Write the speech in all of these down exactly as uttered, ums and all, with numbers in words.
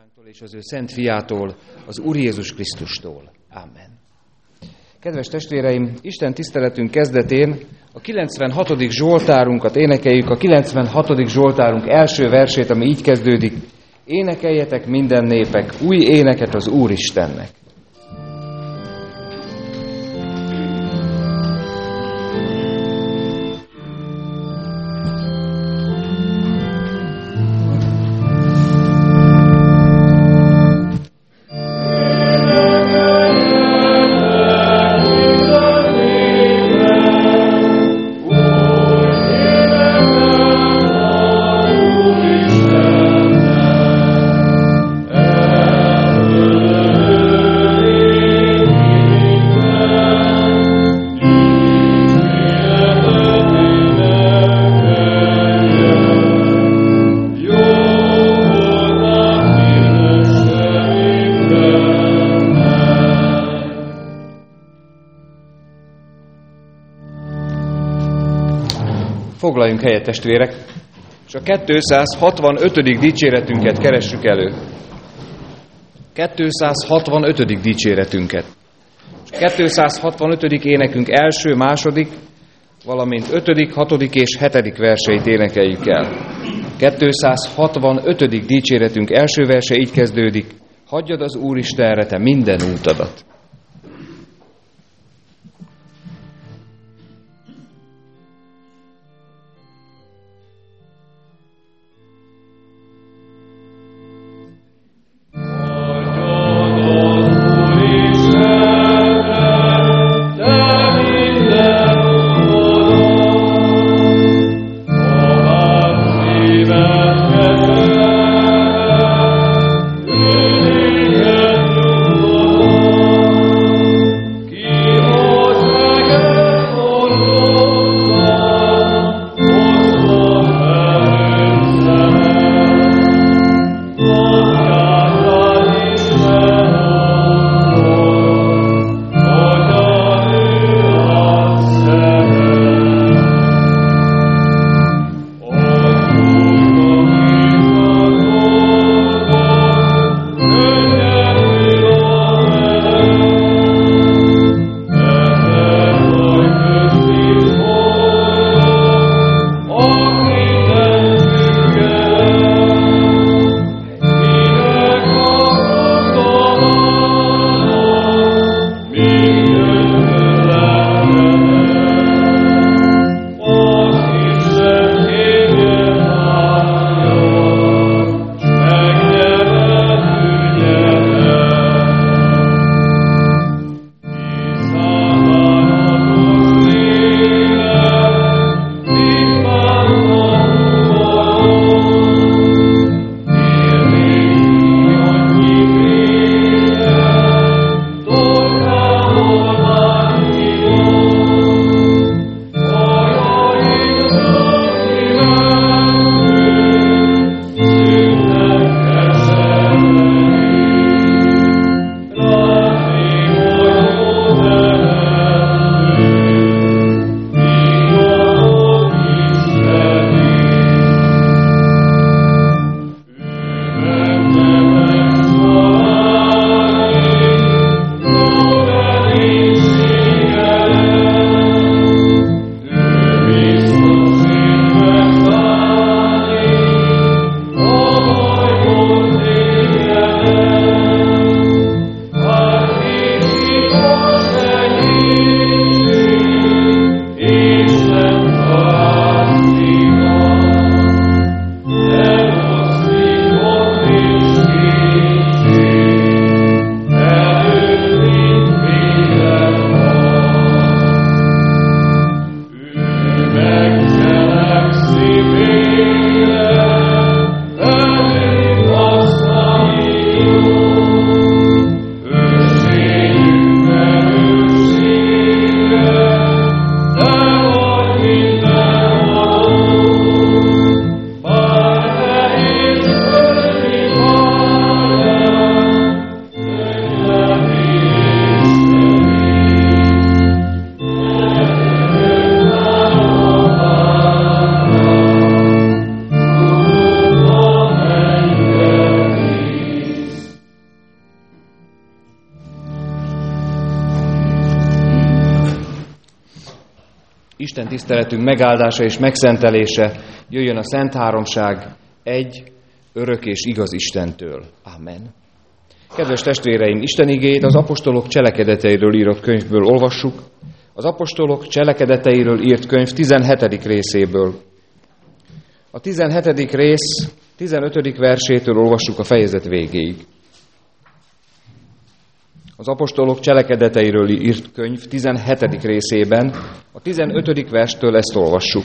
Atyánktól és az ő szent fiától, az Úr Jézus Krisztustól. Amen. Kedves testvéreim, Isten tiszteletünk kezdetén a kilencvenhatodik Zsoltárunkat énekeljük, a kilencvenhatodik Zsoltárunk első versét, ami így kezdődik: Énekeljetek minden népek új éneket az Úristennek. Foglaljunk helyet, testvérek, és a kétszázhatvanötödik dicséretünket keressük elő. kétszázhatvanötödik dicséretünket. És kétszázhatvanötödik énekünk első, második, valamint ötödik, hatodik és hetedik verseit énekeljük el. kétszázhatvanötödik dicséretünk első verse így kezdődik: Hagyjad az Úristenre te minden útadat. Oh tiszteletünk megáldása és megszentelése jöjjön a Szent Háromság egy, örök és igaz Istentől. Amen. Kedves testvéreim, Isten igéjét az apostolok cselekedeteiről írott könyvből olvassuk, az apostolok cselekedeteiről írt könyv tizenhetedik részéből. A tizenhetedik rész tizenötödik versétől olvassuk a fejezet végéig. Az apostolok cselekedeteiről írt könyv tizenhetedik részében a tizenötödik verstől ezt olvassuk.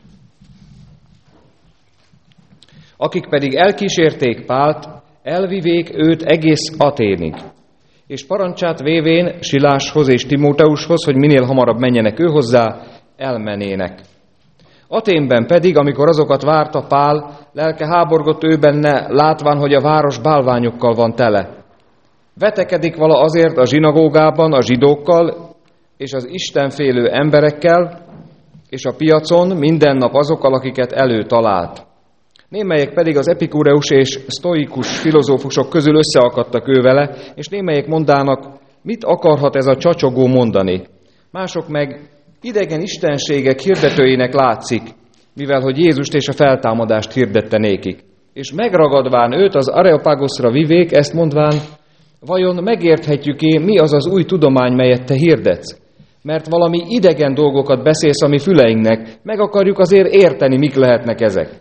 Akik pedig elkísérték Pált, elvivék őt egész Aténig, és parancsát vévén Siláshoz és Timóteushoz, hogy minél hamarabb menjenek ő hozzá, elmenének. Aténben pedig, amikor azokat várta Pál, lelke háborgott ő benne, látván, hogy a város bálványokkal van tele. Vetekedik vala azért a zsinagógában a zsidókkal és az istenfélő emberekkel, és a piacon minden nap azokkal, akiket előtalált. Némelyek pedig az epikureus és sztoikus filozófusok közül összeakadtak ő vele, és némelyek mondának, mit akarhat ez a csacsogó mondani. Mások meg idegen istenségek hirdetőinek látszik, mivel hogy Jézust és a feltámadást hirdette nékik. És megragadván őt az Areopágoszra vivék, ezt mondván, vajon megérthetjük-e, mi az az új tudomány, melyet te hirdetsz? Mert valami idegen dolgokat beszélsz a mi füleinknek, meg akarjuk azért érteni, mik lehetnek ezek.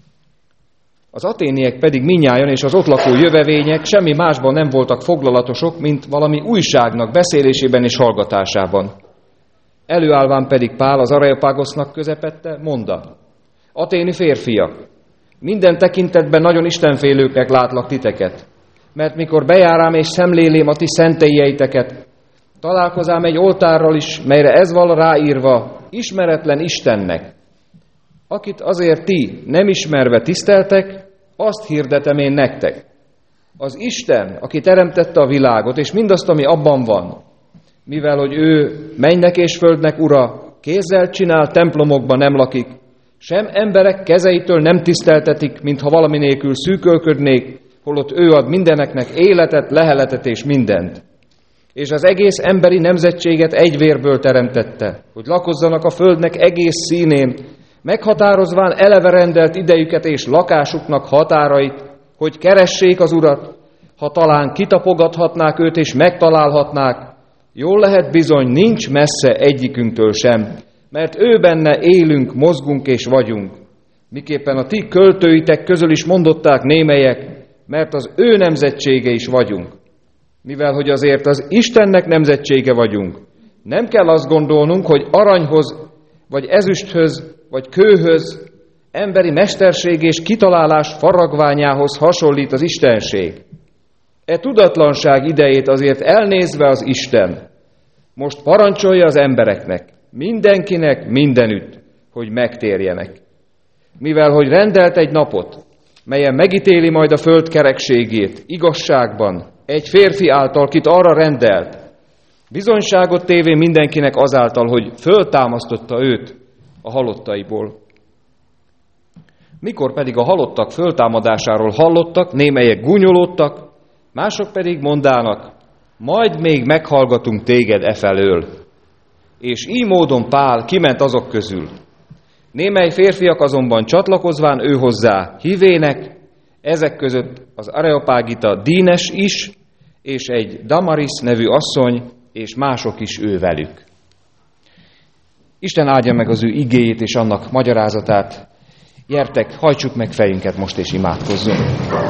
Az aténiek pedig mindnyájan és az ott lakó jövevények semmi másban nem voltak foglalatosok, mint valami újságnak beszélésében és hallgatásában. Előállván pedig Pál az Areopágosznak közepette, mondta, aténi férfiak, minden tekintetben nagyon istenfélőknek látlak titeket, mert mikor bejárám és szemlélém a ti szentélyeiteket, találkozám egy oltárral is, melyre ez val ráírva, ismeretlen Istennek. Akit azért ti nem ismerve tiszteltek, azt hirdetem én nektek. Az Isten, aki teremtette a világot, és mindazt, ami abban van, mivel hogy ő mennynek és földnek ura, kézzel csinál, templomokban nem lakik, sem emberek kezeitől nem tiszteltetik, mintha valami nélkül szűkölködnék, holott ő ad mindeneknek életet, leheletet és mindent. És az egész emberi nemzetséget egy vérből teremtette, hogy lakozzanak a földnek egész színén, meghatározván eleve rendelt idejüket és lakásuknak határait, hogy keressék az Urat, ha talán kitapogathatnák őt és megtalálhatnák, jól lehet bizony, nincs messze egyikünktől sem, mert ő benne élünk, mozgunk és vagyunk. Miképpen a ti költőitek közül is mondották némelyek, mert az ő nemzetsége is vagyunk. Mivel hogy azért az Istennek nemzetsége vagyunk, nem kell azt gondolnunk, hogy aranyhoz, vagy ezüsthöz, vagy kőhöz, emberi mesterség és kitalálás faragványához hasonlít az istenség. E tudatlanság idejét azért elnézve az Isten most parancsolja az embereknek, mindenkinek mindenütt, hogy megtérjenek. Mivel hogy rendelt egy napot, melyen megítéli majd a föld kerekségét, igazságban, egy férfi által, kit arra rendelt, bizonyságot tévén mindenkinek azáltal, hogy föltámasztotta őt a halottaiból. Mikor pedig a halottak föltámadásáról hallottak, némelyek gúnyolódtak, mások pedig mondának, majd még meghallgatunk téged efelől. És így módon Pál kiment azok közül. Némely férfiak azonban csatlakozván ő hozzá hívének, ezek között az Areopágita Dínes is, és egy Damaris nevű asszony, és mások is ő velük. Isten áldja meg az ő igéjét és annak magyarázatát. Gyertek, hajtsuk meg fejünket most és imádkozzunk.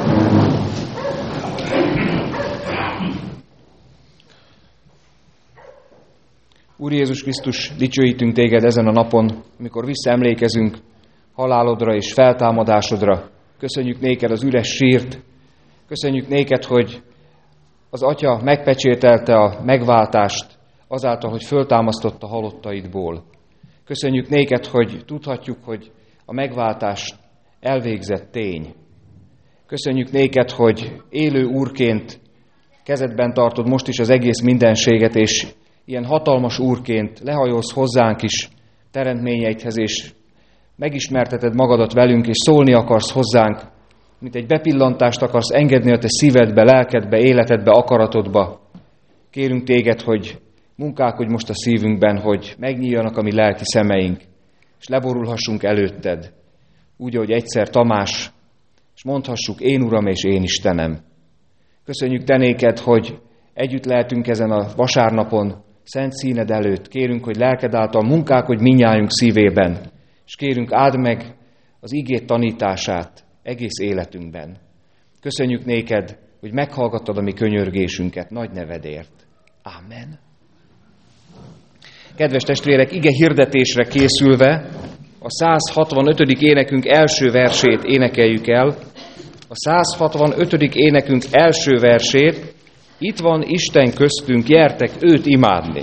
Úr Jézus Krisztus, dicsőítünk téged ezen a napon, amikor visszaemlékezünk halálodra és feltámadásodra. Köszönjük néked az üres sírt, köszönjük néked, hogy az Atya megpecsételte a megváltást azáltal, hogy föltámasztotta halottaidból. Köszönjük néked, hogy tudhatjuk, hogy a megváltás elvégzett tény. Köszönjük néked, hogy élő úrként kezedben tartod most is az egész mindenséget, és ilyen hatalmas úrként lehajolsz hozzánk is teremtményeidhez, és megismerteted magadat velünk, és szólni akarsz hozzánk, mint egy bepillantást akarsz engedni a te szívedbe, lelkedbe, életedbe, akaratodba. Kérünk téged, hogy munkálkodj most a szívünkben, hogy megnyíljanak a mi lelki szemeink, és leborulhassunk előtted, úgy, ahogy egyszer Tamás, és mondhassuk, én Uram és én Istenem. Köszönjük te néked, hogy együtt lehetünk ezen a vasárnapon, szent színed előtt. Kérünk, hogy lelked által munkálkodj mindnyájunk szívében, és kérünk, áld meg az igét tanítását egész életünkben. Köszönjük néked, hogy meghallgattad a mi könyörgésünket nagy nevedért. Ámen. Kedves testvérek, ige hirdetésre készülve a száz hatvanötödik énekünk első versét énekeljük el. A száz hatvanötödik énekünk első versét, itt van Isten köztünk, gyertek őt imádni.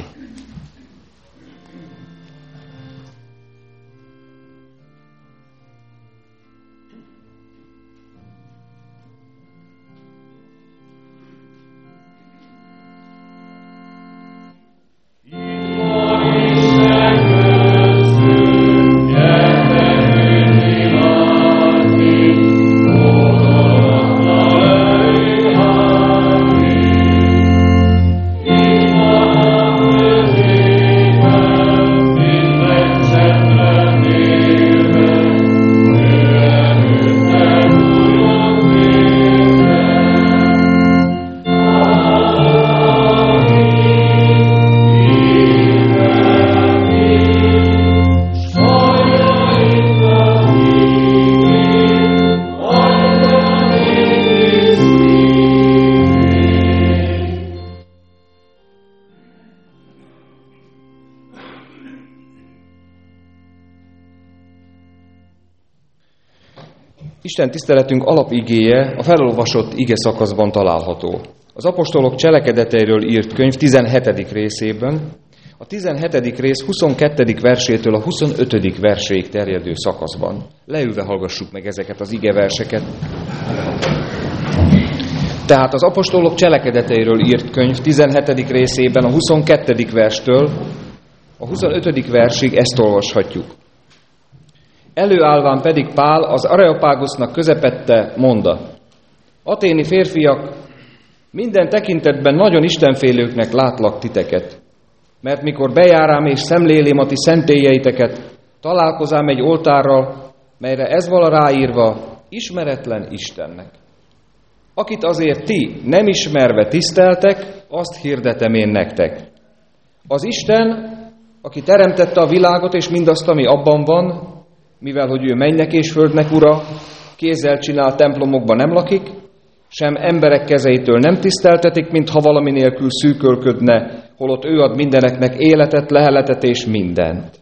Isten tiszteletünk alapigéje a felolvasott ige szakaszban található. Az apostolok cselekedeteiről írt könyv tizenhetedik részében, a tizenhetedik rész huszonkettedik versétől a huszonötödik verséig terjedő szakaszban. Leülve hallgassuk meg ezeket az ige verseket. Tehát az apostolok cselekedeteiről írt könyv tizenhetedik részében a huszonkettedik verstől a huszonötödik versig ezt olvashatjuk. Előállván pedig Pál az Areopágusznak közepette monda: Aténi férfiak, minden tekintetben nagyon istenfélőknek látlak titeket, mert mikor bejárám és szemlélém a ti szentélyeiteket, találkozám egy oltárral, melyre ez vala ráírva, ismeretlen Istennek. Akit azért ti nem ismerve tiszteltek, azt hirdetem én nektek. Az Isten, aki teremtette a világot és mindazt, ami abban van, mivel hogy ő mennynek és földnek ura, kézzel csinált templomokban nem lakik, sem emberek kezeitől nem tiszteltetik, mintha valami nélkül szűkölködne, holott ő ad mindeneknek életet, leheletet és mindent.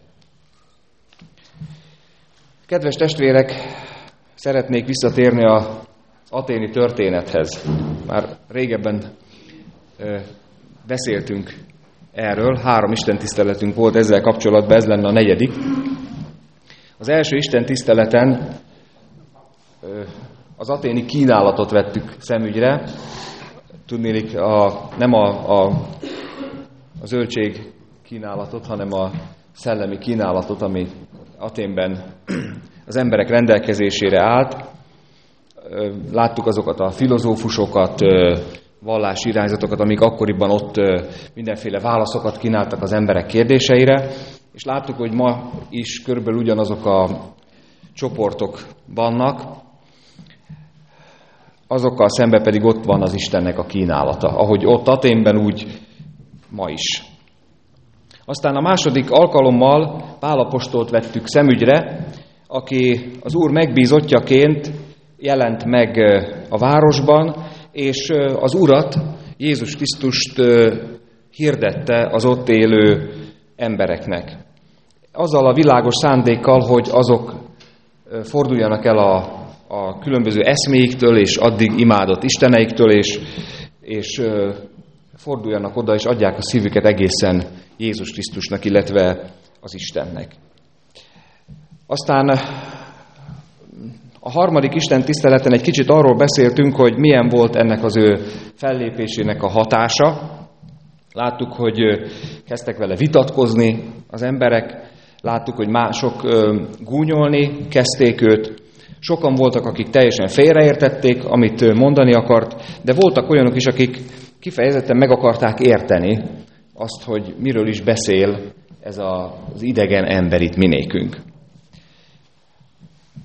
Kedves testvérek, szeretnék visszatérni az aténi történethez. Már régebben ö, beszéltünk erről, három istentiszteletünk volt ezzel kapcsolatban, ez lenne a negyedik. Az első istentiszteleten az aténi kínálatot vettük szemügyre. Tudnélik, a, nem a, a, a zöldség kínálatot, hanem a szellemi kínálatot, ami Aténben az emberek rendelkezésére állt. Láttuk azokat a filozófusokat, vallási irányzatokat, amik akkoriban ott mindenféle válaszokat kínáltak az emberek kérdéseire, és láttuk, hogy ma is körülbelül ugyanazok a csoportok vannak, azokkal szemben pedig ott van az Istennek a kínálata, ahogy ott Aténben, úgy ma is. Aztán a második alkalommal Pál apostolt vettük szemügyre, aki az Úr megbízottjaként jelent meg a városban, és az Urat, Jézus Krisztust hirdette az ott élő embereknek. Azzal a világos szándékkal, hogy azok forduljanak el a, a különböző eszméiktől, és addig imádott isteneiktől, és, és forduljanak oda, és adják a szívüket egészen Jézus Krisztusnak, illetve az Istennek. Aztán a harmadik Isten tiszteleten egy kicsit arról beszéltünk, hogy milyen volt ennek az ő fellépésének a hatása. Láttuk, hogy kezdtek vele vitatkozni az emberek, láttuk, hogy mások gúnyolni kezdték őt, sokan voltak, akik teljesen félreértették, amit mondani akart, de voltak olyanok is, akik kifejezetten meg akarták érteni azt, hogy miről is beszél ez az idegen ember itt minékünk.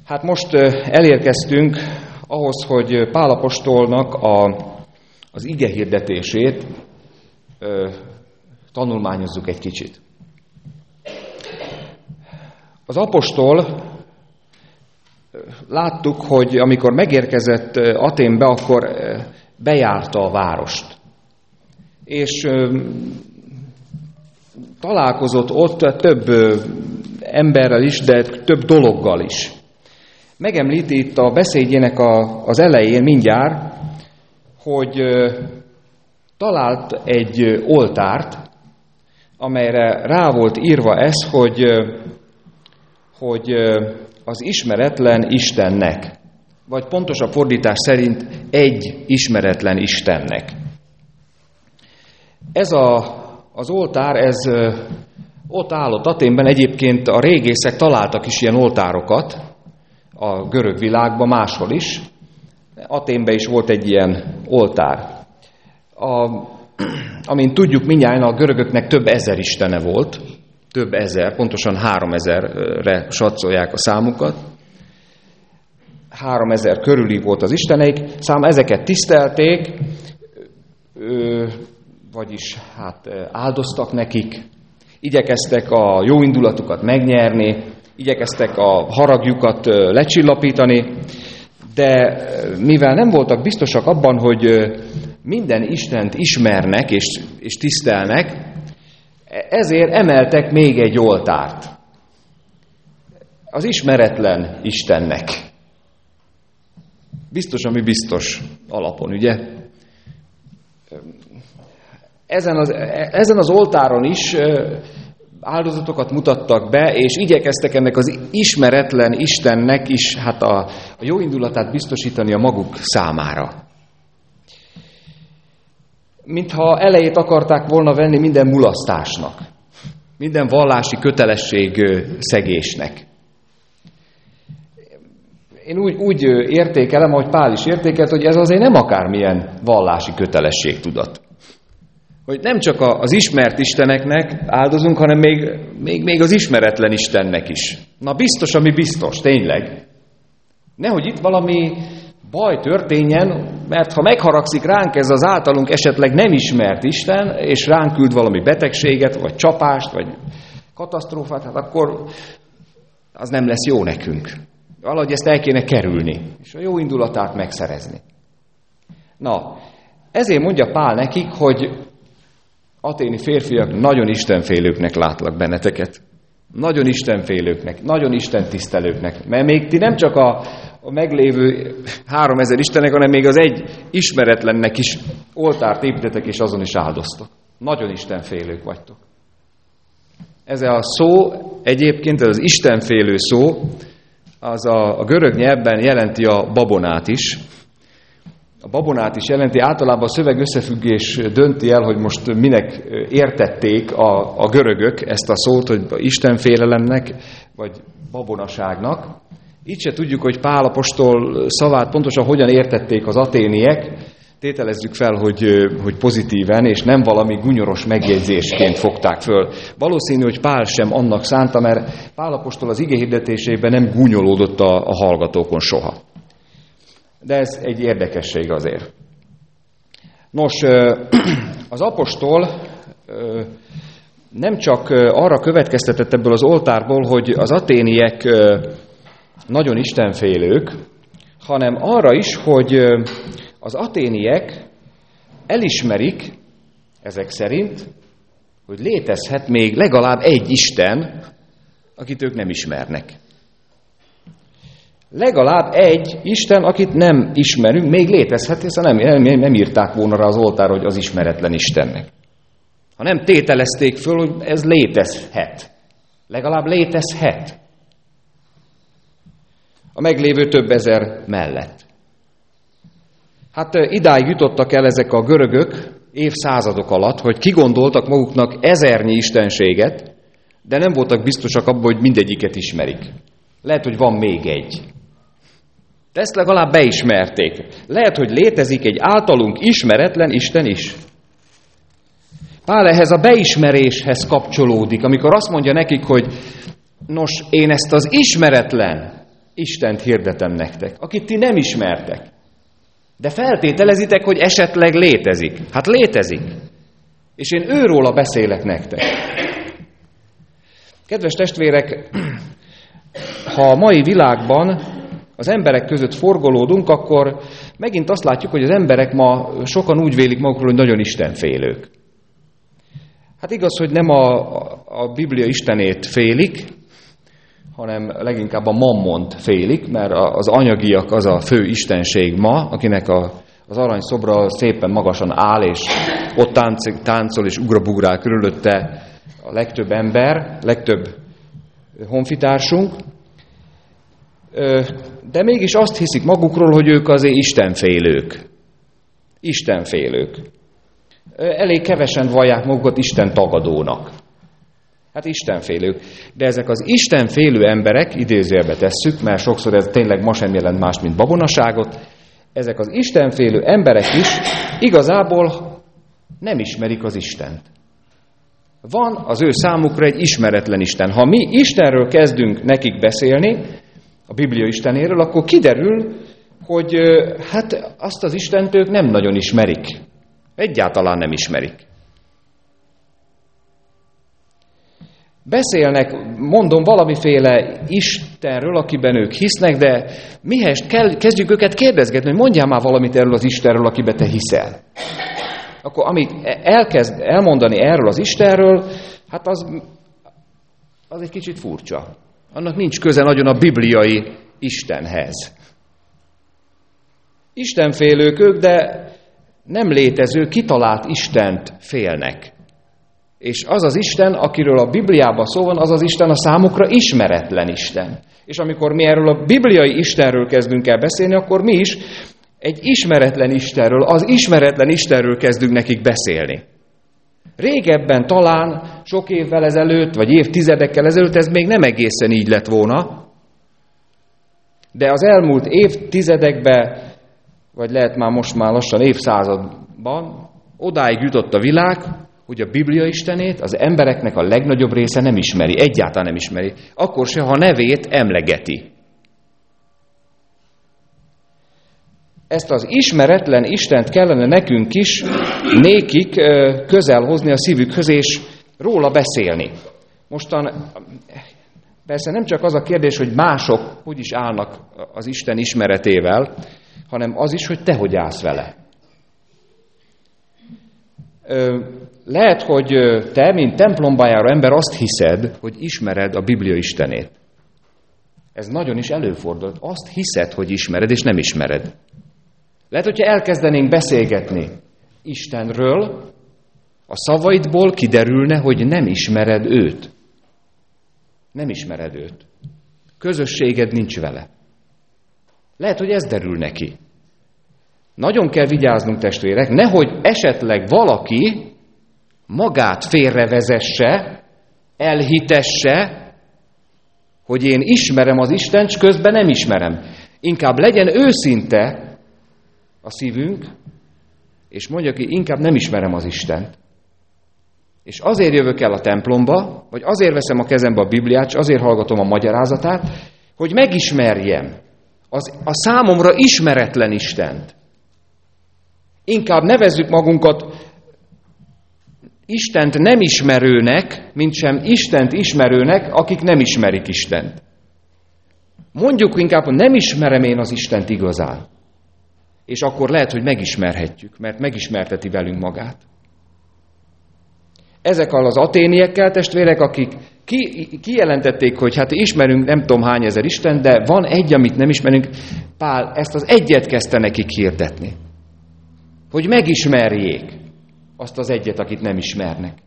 Hát most elérkeztünk ahhoz, hogy Pál apostolnak a, az ige hirdetését ö, tanulmányozzuk egy kicsit. Az apostol, láttuk, hogy amikor megérkezett Athénbe, akkor bejárta a várost. És ö, találkozott ott több emberrel is, de több dologgal is. Megemlíti itt a beszédjének a, az elején mindjárt, hogy ö, talált egy oltárt, amelyre rá volt írva ez, hogy, ö, hogy ö, az ismeretlen Istennek, vagy pontosabb fordítás szerint egy ismeretlen Istennek. Ez a, az oltár, ez ö, ott állott Athénben, egyébként a régészek találtak is ilyen oltárokat, a görög világban, máshol is. Athénben is volt egy ilyen oltár. A, amint tudjuk, mindjárt a görögöknek több ezer istene volt, több ezer, pontosan háromezerre satszolják a számukat. Háromezer körüli volt az isteneik, szám ezeket tisztelték, ö, vagyis hát áldoztak nekik, igyekeztek a jó indulatukat megnyerni, igyekeztek a haragjukat lecsillapítani, de mivel nem voltak biztosak abban, hogy minden Istent ismernek és, és tisztelnek, ezért emeltek még egy oltárt. Az ismeretlen Istennek. Biztos, ami biztos alapon, ugye? Ezen az, ezen az oltáron is áldozatokat mutattak be, és igyekeztek ennek az ismeretlen Istennek is hát a, a jó indulatát biztosítani a maguk számára. Mintha elejét akarták volna venni minden mulasztásnak, minden vallási kötelesség szegésnek. Én úgy, úgy értékelem, ahogy Pál is értékelt, hogy ez azért nem akármilyen vallási kötelességtudat. Hogy nem csak az ismert isteneknek áldozunk, hanem még, még, még az ismeretlen Istennek is. Na biztos, ami biztos, tényleg. Nehogy itt valami baj történjen, mert ha megharagszik ránk ez az általunk esetleg nem ismert Isten, és ránk küld valami betegséget, vagy csapást, vagy katasztrófát, hát akkor az nem lesz jó nekünk. Valahogy ezt el kéne kerülni, és a jó indulatát megszerezni. Na, ezért mondja Pál nekik, hogy athéni férfiak, nagyon istenfélőknek látlak benneteket. Nagyon istenfélőknek, nagyon istentisztelőknek. Mert még ti nem csak a, a meglévő háromezer istenek, hanem még az egy ismeretlennek is oltárt építetek, és azon is áldoztok. Nagyon istenfélők vagytok. Ez a szó egyébként, ez az istenfélő szó, az a, a görög nyelvben jelenti a babonát is. A babonát is jelenti, általában a szöveg összefüggés dönti el, hogy most minek értették a, a görögök ezt a szót, hogy istenfélelemnek, vagy babonaságnak. Így se tudjuk, hogy Pál apostol szavát pontosan hogyan értették az aténiek. Tételezzük fel, hogy, hogy pozitíven, és nem valami gunyoros megjegyzésként fogták föl. Valószínű, hogy Pál sem annak szánta, mert Pál apostol az ige hirdetésében nem gúnyolódott a, a hallgatókon soha. De ez egy érdekesség azért. Nos, az apostol nem csak arra következtetett ebből az oltárból, hogy az aténiek nagyon istenfélők, hanem arra is, hogy az aténiek elismerik, ezek szerint, hogy létezhet még legalább egy Isten, akit ők nem ismernek. Legalább egy Isten, akit nem ismerünk, még létezhet, hiszen nem, nem, nem írták volna rá az oltára, hogy az ismeretlen Istennek. Ha nem tételezték föl, hogy ez létezhet. Legalább létezhet. A meglévő több ezer mellett. Hát idáig jutottak el ezek a görögök évszázadok alatt, hogy kigondoltak maguknak ezernyi istenséget, de nem voltak biztosak abban, hogy mindegyiket ismerik. Lehet, hogy van még egy. De ezt legalább beismerték. Lehet, hogy létezik egy általunk ismeretlen Isten is. Pál ehhez a beismeréshez kapcsolódik, amikor azt mondja nekik, hogy nos, én ezt az ismeretlen Istent hirdetem nektek, akit ti nem ismertek. De feltételezitek, hogy esetleg létezik. Hát létezik. És én őróla beszélek nektek. Kedves testvérek, ha a mai világban az emberek között forgolódunk, akkor megint azt látjuk, hogy az emberek ma sokan úgy vélik magukról, hogy nagyon istenfélők. Hát igaz, hogy nem a, a Biblia Istenét félik, hanem leginkább a mammont félik, mert az anyagiak az a fő istenség ma, akinek a, az aranyszobra szépen magasan áll, és ott tánc, táncol és ugrabugrál körülötte a legtöbb ember, legtöbb honfitársunk. De mégis azt hiszik magukról, hogy ők azért istenfélők. Istenfélők. Elég kevesen vallják magukat Isten tagadónak. Hát istenfélők. De ezek az istenfélő emberek, idézőjelbe tesszük, mert sokszor ez tényleg ma sem jelent más, mint babonaságot, ezek az istenfélő emberek is igazából nem ismerik az Istent. Van az ő számukra egy ismeretlen Isten. Ha mi Istenről kezdünk nekik beszélni, a Biblia Istenéről, akkor kiderül, hogy hát azt az Istent ők nem nagyon ismerik. Egyáltalán nem ismerik. Beszélnek, mondom, valamiféle Istenről, akiben ők hisznek, de mihelyest kell, kezdjük őket kérdezgetni, hogy mondjál már valamit erről az Istenről, akiben te hiszel. Akkor amit elkezd elmondani erről az Istenről, hát az, az egy kicsit furcsa. Annak nincs köze nagyon a bibliai Istenhez. Istenfélők ők, de nem létező, kitalált Istent félnek. És az az Isten, akiről a Bibliában szó van, az az Isten a számukra ismeretlen Isten. És amikor mi erről a bibliai Istenről kezdünk el beszélni, akkor mi is egy ismeretlen Istenről, az ismeretlen Istenről kezdünk nekik beszélni. Régebben talán, sok évvel ezelőtt, vagy évtizedekkel ezelőtt ez még nem egészen így lett volna, de az elmúlt évtizedekben, vagy lehet már most már lassan évszázadban, odáig jutott a világ, hogy a Biblia Istenét az embereknek a legnagyobb része nem ismeri, egyáltalán nem ismeri, akkor se, ha nevét emlegeti. Ezt az ismeretlen Istent kellene nekünk is, nékik közel hozni a szívükhöz, és róla beszélni. Mostan persze nem csak az a kérdés, hogy mások hogy is állnak az Isten ismeretével, hanem az is, hogy te hogy állsz vele. Lehet, hogy te, mint templomba járó ember azt hiszed, hogy ismered a Biblia Istenét. Ez nagyon is előfordul. Azt hiszed, hogy ismered, és nem ismered. Lehet, hogyha elkezdenénk beszélgetni Istenről, a szavaidból kiderülne, hogy nem ismered őt. Nem ismered őt. Közösséged nincs vele. Lehet, hogy ez derül neki. Nagyon kell vigyáznunk, testvérek, nehogy esetleg valaki magát félrevezesse, elhitesse, hogy én ismerem az Istent, s közben nem ismerem. Inkább legyen őszinte a szívünk, és mondja ki, inkább nem ismerem az Istent. És azért jövök el a templomba, vagy azért veszem a kezembe a Bibliát, és azért hallgatom a magyarázatát, hogy megismerjem az, a számomra ismeretlen Istent. Inkább nevezzük magunkat Istent nem ismerőnek, mint sem Istent ismerőnek, akik nem ismerik Istent. Mondjuk inkább, hogy nem ismerem én az Istent igazán. És akkor lehet, hogy megismerhetjük, mert megismerteti velünk magát. Ezek az aténiekkel, testvérek, akik ki, kijelentették, hogy hát ismerünk nem tudom hány ezer Isten, de van egy, amit nem ismerünk, Pál ezt az egyet kezdte nekik hirdetni. Hogy megismerjék azt az egyet, akit nem ismernek.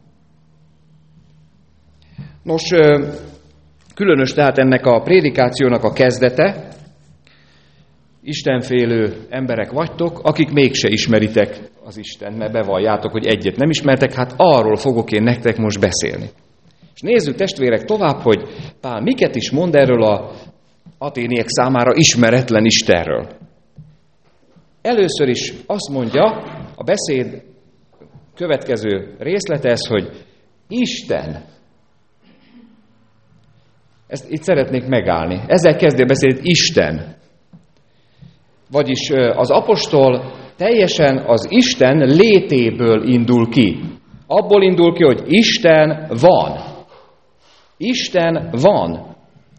Nos, különös tehát ennek a prédikációnak a kezdete, istenfélő emberek vagytok, akik mégse ismeritek az Istent, mert bevalljátok, hogy egyet nem ismertek, hát arról fogok én nektek most beszélni. És nézzük, testvérek, tovább, hogy Pál miket is mond erről az aténiek számára ismeretlen Istenről. Először is azt mondja, a beszéd következő részlete ez, hogy Isten. Ezt itt szeretnék megállni. Ezzel kezdje beszélt Isten. Vagyis az apostol teljesen az Isten létéből indul ki. Abból indul ki, hogy Isten van. Isten van.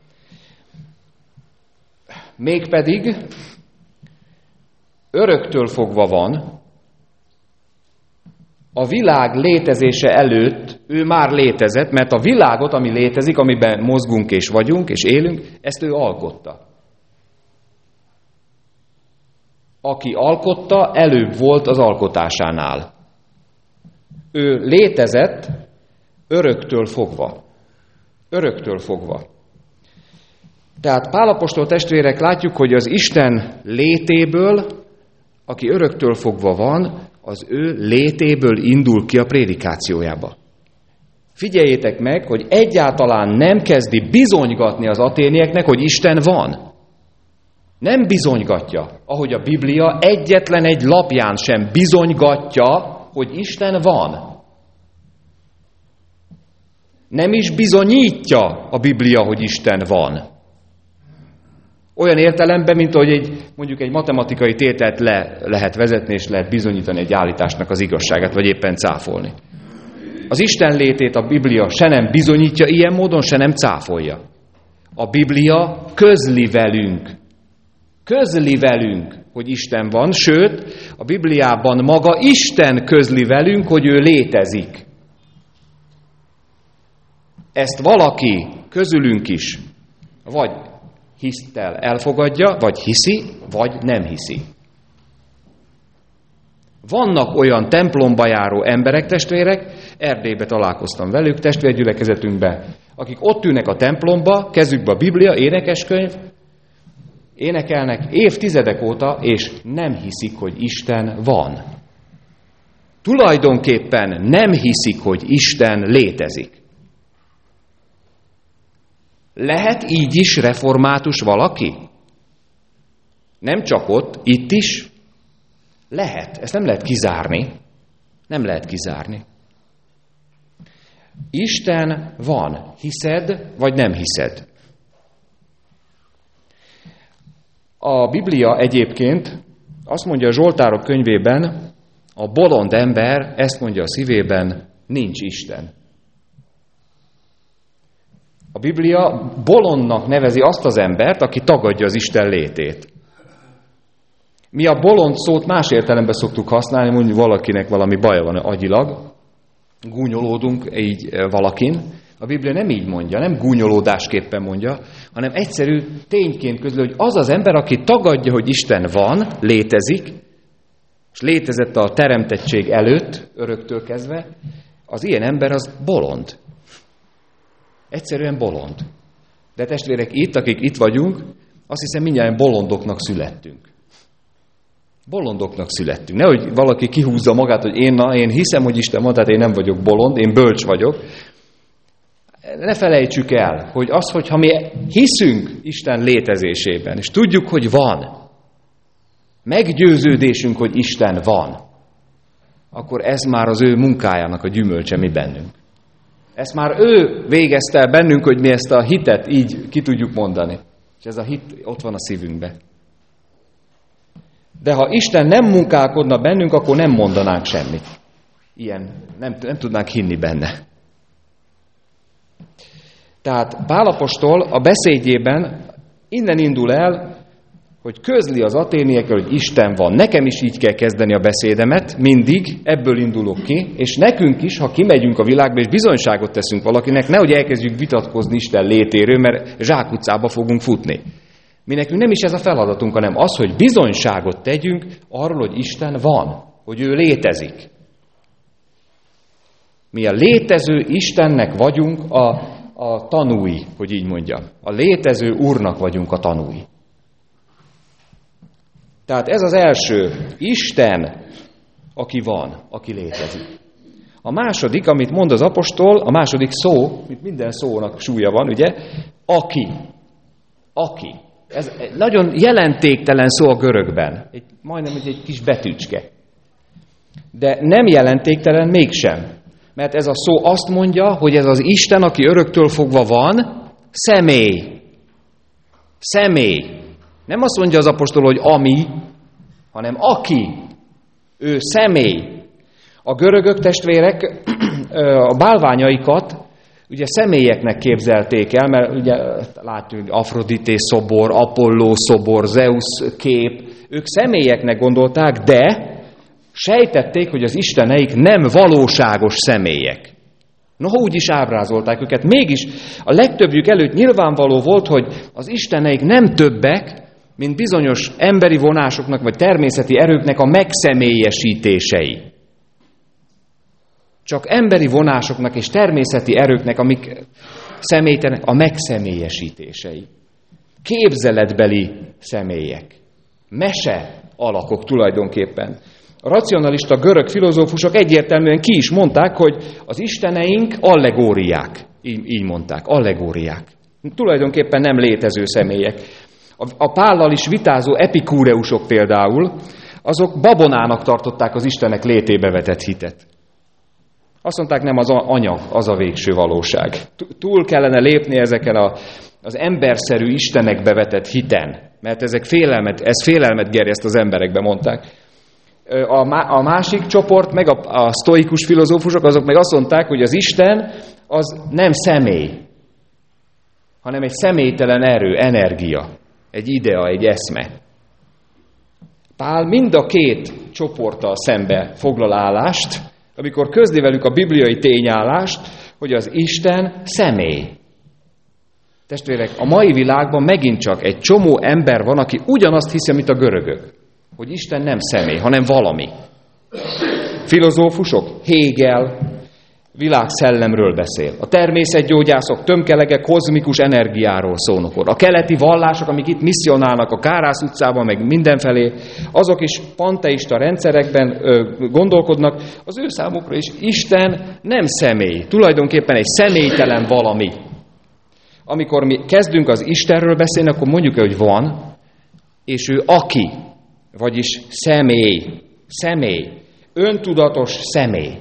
Mégpedig öröktől fogva van, a világ létezése előtt ő már létezett, mert a világot, ami létezik, amiben mozgunk és vagyunk és élünk, ezt ő alkotta. Aki alkotta, előbb volt az alkotásánál. Ő létezett öröktől fogva. Öröktől fogva. Tehát Pál apostol testvérek, látjuk, hogy az Isten létéből, aki öröktől fogva van, az ő létéből indul ki a prédikációjába. Figyeljétek meg, hogy egyáltalán nem kezdi bizonygatni az aténieknek, hogy Isten van. Nem bizonygatja, ahogy a Biblia egyetlen egy lapján sem bizonygatja, hogy Isten van. Nem is bizonyítja a Biblia, hogy Isten van. Olyan értelemben, mint hogy egy, mondjuk egy matematikai tételt le lehet vezetni, és lehet bizonyítani egy állításnak az igazságát, vagy éppen cáfolni. Az Isten létét a Biblia se nem bizonyítja ilyen módon, se nem cáfolja. A Biblia közli velünk, közli velünk, hogy Isten van, sőt, a Bibliában maga Isten közli velünk, hogy ő létezik. Ezt valaki közülünk is, vagy hisztel elfogadja, vagy hiszi, vagy nem hiszi. Vannak olyan templomba járó emberek, testvérek, Erdélybe találkoztam velük, testvérgyülekezetünkbe, akik ott ülnek a templomba, kezükbe a Biblia, énekeskönyv, énekelnek évtizedek óta, és nem hiszik, hogy Isten van. Tulajdonképpen nem hiszik, hogy Isten létezik. Lehet így is református valaki? Nem csak ott, itt is? Lehet. Ezt nem lehet kizárni. Nem lehet kizárni. Isten van. Hiszed, vagy nem hiszed? A Biblia egyébként azt mondja a Zsoltárok könyvében, a bolond ember ezt mondja a szívében, nincs Isten. A Biblia bolondnak nevezi azt az embert, aki tagadja az Isten létét. Mi a bolond szót más értelemben szoktuk használni, mondjuk valakinek valami baja van agyilag, gúnyolódunk így valakin. A Biblia nem így mondja, nem gúnyolódásképpen mondja, hanem egyszerű tényként közül, hogy az az ember, aki tagadja, hogy Isten van, létezik, és létezett a teremtettség előtt, öröktől kezdve, az ilyen ember az bolond. Egyszerűen bolond. De testvérek, itt, akik itt vagyunk, azt hiszem mindjárt bolondoknak születtünk. Bolondoknak születtünk. Nehogy valaki kihúzza magát, hogy én, na, én hiszem, hogy Isten van, tehát én nem vagyok bolond, én bölcs vagyok. Ne felejtsük el, hogy az, hogyha mi hiszünk Isten létezésében, és tudjuk, hogy van, meggyőződésünk, hogy Isten van, akkor ez már az ő munkájának a gyümölcse mi bennünk. Ezt már ő végezte el bennünk, hogy mi ezt a hitet így ki tudjuk mondani. És ez a hit ott van a szívünkben. De ha Isten nem munkálkodna bennünk, akkor nem mondanánk semmit. Ilyen, nem, nem tudnánk hinni benne. Tehát Pál apostol a beszédjében innen indul el, hogy közli az aténiekkel, hogy Isten van. Nekem is így kell kezdeni a beszédemet, mindig ebből indulok ki, és nekünk is, ha kimegyünk a világba, és bizonyságot teszünk valakinek, nehogy elkezdjük vitatkozni Isten létéről, mert zsákutcába fogunk futni. Mi nekünk nem is ez a feladatunk, hanem az, hogy bizonyságot tegyünk arról, hogy Isten van, hogy ő létezik. Mi a létező Istennek vagyunk a, a tanúi, hogy így mondjam. A létező Úrnak vagyunk a tanúi. Tehát ez az első, Isten, aki van, aki létezik. A második, amit mond az apostol, a második szó, mint minden szónak súlya van, ugye, aki. Aki. Ez nagyon jelentéktelen szó a görögben. Egy, majdnem egy, egy kis betűcske. De nem jelentéktelen mégsem. Mert ez a szó azt mondja, hogy ez az Isten, aki öröktől fogva van, Személy. Személy. Nem azt mondja az apostol, hogy ami, hanem aki. Ő személy. A görögök testvérek a bálványaikat ugye személyeknek képzelték el, mert ugye látjuk, hogy Afrodité szobor, Apolló szobor, Zeus kép, ők személyeknek gondolták, de sejtették, hogy az isteneik nem valóságos személyek. Noha úgy is ábrázolták őket, mégis a legtöbbjük előtt nyilvánvaló volt, hogy az isteneik nem többek, mint bizonyos emberi vonásoknak vagy természeti erőknek a megszemélyesítései. Csak emberi vonásoknak és természeti erőknek, amik személytelenek, a megszemélyesítései. Képzeletbeli személyek. Mese alakok tulajdonképpen. A racionalista görög filozófusok egyértelműen ki is mondták, hogy az isteneink allegóriák. Így, így mondták, allegóriák. Tulajdonképpen nem létező személyek. A, a Pállal is vitázó epikúreusok például, azok babonának tartották az istenek létébe vetett hitet. Azt mondták, nem az anyag, az a végső valóság. Túl kellene lépni ezeken a, az emberszerű istenekbe vetett hiten, mert ezek félelmet, ez félelmet gerjeszt az emberekbe, mondták. A, a másik csoport, meg a, a sztoikus filozófusok, azok meg azt mondták, hogy az Isten az nem személy, hanem egy személytelen erő, energia, egy idea, egy eszme. Pál mind a két csoporttal szembe foglal állást, amikor közli velük a bibliai tényállást, hogy az Isten személy. Testvérek, a mai világban megint csak egy csomó ember van, aki ugyanazt hiszi, mint a görögök, hogy Isten nem személy, hanem valami. Filozófusok, Hegel, világszellemről beszél. A természetgyógyászok, tömkelege kozmikus energiáról szólnak. A keleti vallások, amik itt misszionálnak a Kárász utcában, meg mindenfelé, azok is panteista rendszerekben ö, gondolkodnak. Az ő számukra is Isten nem személy, tulajdonképpen egy személytelen valami. Amikor mi kezdünk az Istenről beszélni, akkor mondjuk, hogy van, és ő aki, vagyis személy, személy, öntudatos személy.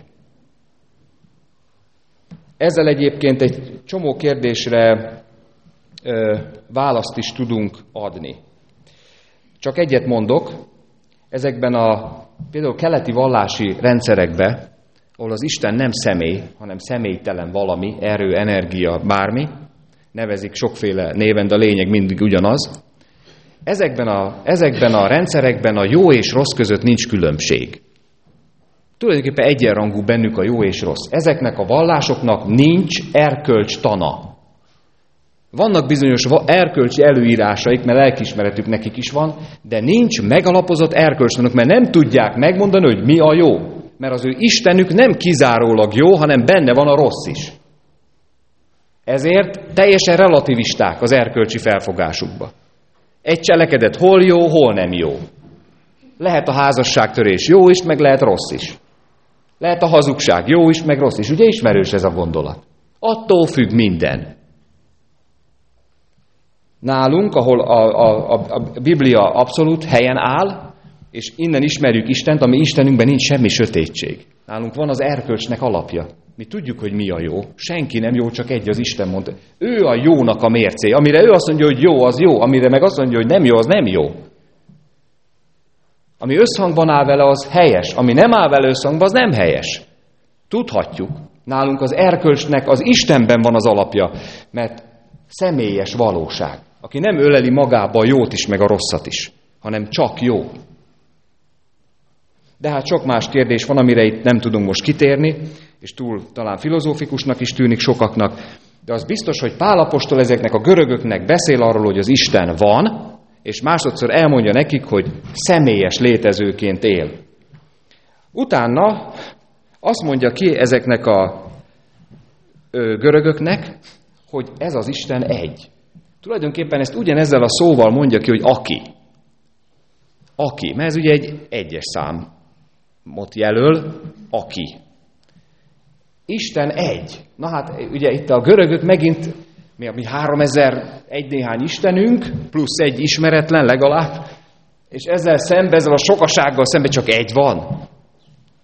Ezzel egyébként egy csomó kérdésre ö, választ is tudunk adni. Csak egyet mondok, ezekben a például keleti vallási rendszerekben, ahol az Isten nem személy, hanem személytelen valami, erő, energia, bármi, nevezik sokféle néven, de a lényeg mindig ugyanaz. Ezekben a, ezekben a rendszerekben a jó és rossz között nincs különbség. Tulajdonképpen egyenrangú bennük a jó és rossz. Ezeknek a vallásoknak nincs erkölcs tana. Vannak bizonyos erkölcsi előírásaik, mert lelkiismeretük nekik is van, de nincs megalapozott erkölcstanuk, mert nem tudják megmondani, hogy mi a jó. Mert az ő Istenük nem kizárólag jó, hanem benne van a rossz is. Ezért teljesen relativisták az erkölcsi felfogásukba. Egy cselekedet hol jó, hol nem jó. Lehet a házasságtörés jó is, meg lehet rossz is. Lehet a hazugság jó is, meg rossz is. Ugye ismerős ez a gondolat. Attól függ minden. Nálunk, ahol a, a, a, a Biblia abszolút helyen áll, és innen ismerjük Istent, ami Istenünkben nincs semmi sötétség. Nálunk van az erkölcsnek alapja. Mi tudjuk, hogy mi a jó. Senki nem jó, csak egy az Isten mondta. Ő a jónak a mércé. Amire ő azt mondja, hogy jó, az jó. Amire meg azt mondja, hogy nem jó, az nem jó. Ami összhangban áll vele, az helyes. Ami nem áll vele összhangban, az nem helyes. Tudhatjuk. Nálunk az erkölcsnek az Istenben van az alapja, mert személyes valóság. Aki nem öleli magába a jót is, meg a rosszat is, hanem csak jó. De hát sok más kérdés van, amire itt nem tudunk most kitérni, és túl talán filozófikusnak is tűnik sokaknak, de az biztos, hogy Pál apostol ezeknek a görögöknek beszél arról, hogy az Isten van, és másodszor elmondja nekik, hogy személyes létezőként él. Utána azt mondja ki ezeknek a ö, görögöknek, hogy ez az Isten egy. Tulajdonképpen ezt ugyanezzel a szóval mondja ki, hogy aki. Aki, mert ez ugye egy egyes számot jelöl, aki. Isten egy. Na hát ugye itt a görögök megint, mi, mi háromezer egy néhány istenünk, plusz egy ismeretlen legalább, és ezzel szembe, ezzel a sokasággal szembe csak egy van.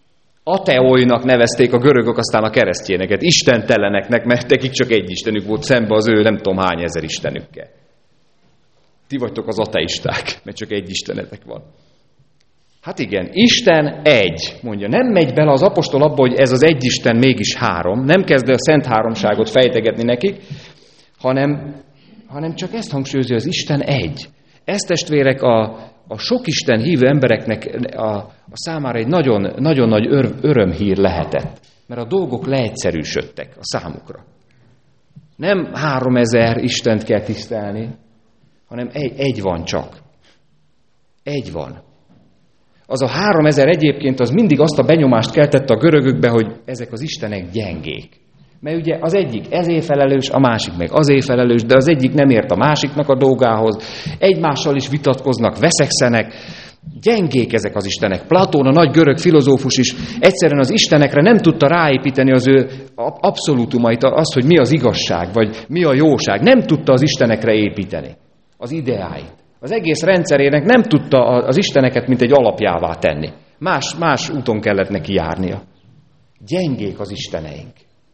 ateoinak nevezték a görögök aztán a keresztényeket, istenteleneknek, mert nekik csak egy istenük volt szembe az ő nem tudom hány ezer istenükkel. Ti vagytok az ateisták, mert csak egy istenetek van. Hát igen, Isten egy, mondja. Nem megy bele az apostol abba, hogy ez az egy Isten mégis három, nem kezd el a szent háromságot fejtegetni nekik, hanem, hanem csak ezt hangsúlyozza, az Isten egy. Ez, testvérek, a, a sok Isten hívő embereknek a, a számára egy nagyon, nagyon nagy ör, örömhír lehetett, mert a dolgok leegyszerűsödtek a számukra. Nem háromezer Istent kell tisztelni, hanem egy, egy van csak. Egy van. Az a háromezer egyébként az mindig azt a benyomást keltette a görögökbe, hogy ezek az istenek gyengék. Mert ugye az egyik ezért felelős, a másik meg azért felelős, de az egyik nem ért a másiknak a dolgához, egymással is vitatkoznak, veszekszenek, gyengék ezek az istenek. Platón, a nagy görög filozófus is egyszerűen az istenekre nem tudta ráépíteni az ő abszolútumait, azt, hogy mi az igazság, vagy mi a jóság. Nem tudta az istenekre építeni az ideáit. Az egész rendszerének nem tudta az isteneket, mint egy alapjává tenni. Más, más úton kellett neki járnia. Gyengék az isteneink.